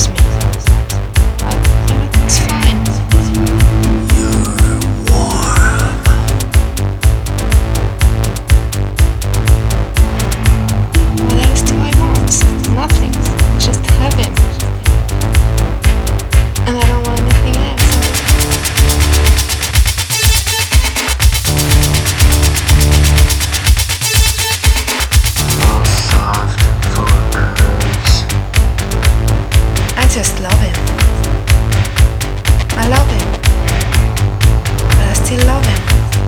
me. But it's fine. You're warm. What else do I want? Nothing. Just have him. And I don't want anything else. All soft and full of curves. I just love him. I love him. But I still love him.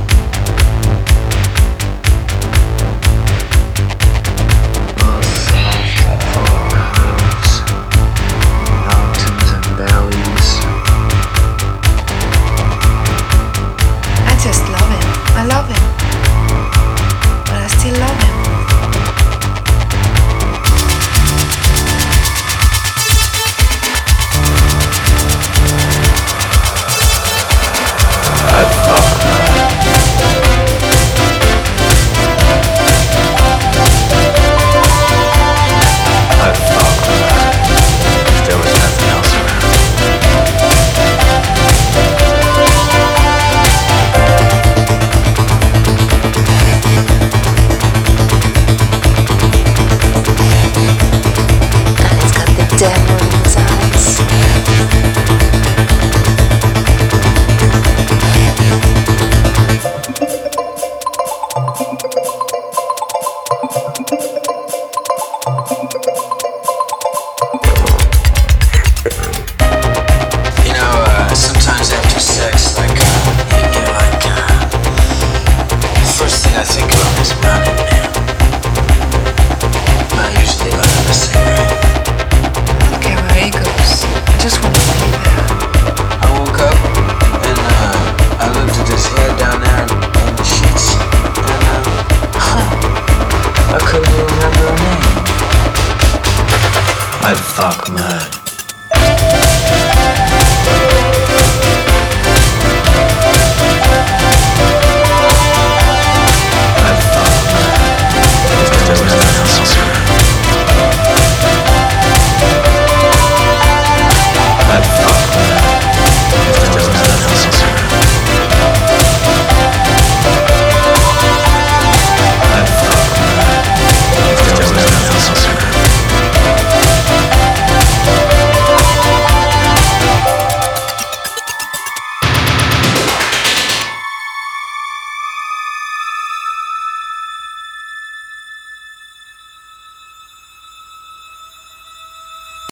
All soft and full of curves. Mountains and valleys. I just love him. I love him. But I still love him. I fuck I'd fuck if there was nothing else around. And it's got the devil in its eyes. You know, sometimes after sex, like, you're like, first thing I think about is Running Man. I usually light up a cigarette. I don't care where he goes. I just want to be there. I woke up and I looked at his hair down there on the sheets, and I couldn't even remember her name. I'd fuck my